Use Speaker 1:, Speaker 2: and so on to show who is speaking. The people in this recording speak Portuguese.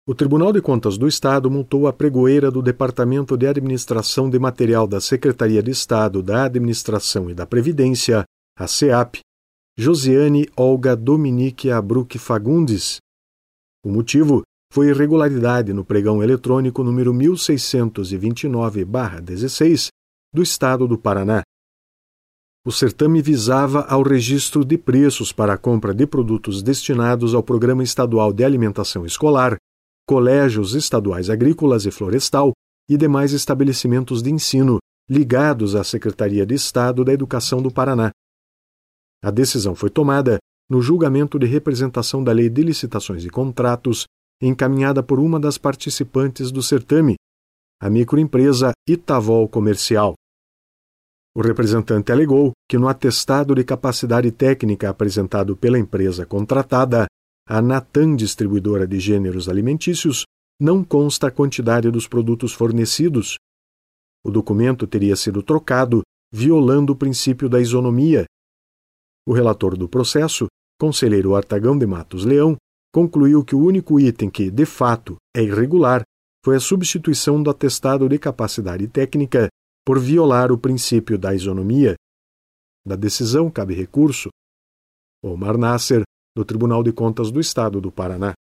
Speaker 1: O Tribunal de Contas do Estado multou a pregoeira do Departamento de Administração de Material da Secretaria de Estado da Administração e da Previdência, a SEAP, Josiane Olga Dominique Abruc Fagundes. O motivo foi irregularidade no pregão eletrônico número 1629/16 do Estado do Paraná. O certame visava ao registro de preços para a compra de produtos destinados ao Programa Estadual de Alimentação Escolar, colégios estaduais agrícolas e florestal e demais estabelecimentos de ensino ligados à Secretaria de Estado da Educação do Paraná. A decisão foi tomada no julgamento de representação da Lei de Licitações e Contratos, encaminhada por uma das participantes do certame, a microempresa Itavol Comercial. O representante alegou que no atestado de capacidade técnica apresentado pela empresa contratada, a Natan Distribuidora de Gêneros Alimentícios, não consta a quantidade dos produtos fornecidos. O documento teria sido trocado, violando o princípio da isonomia. O relator do processo, conselheiro Artagão de Matos Leão, concluiu que o único item que, de fato, é irregular foi a substituição do atestado de capacidade técnica por violar o princípio da isonomia. Da decisão cabe recurso. Omar Nasser, do Tribunal de Contas do Estado do Paraná.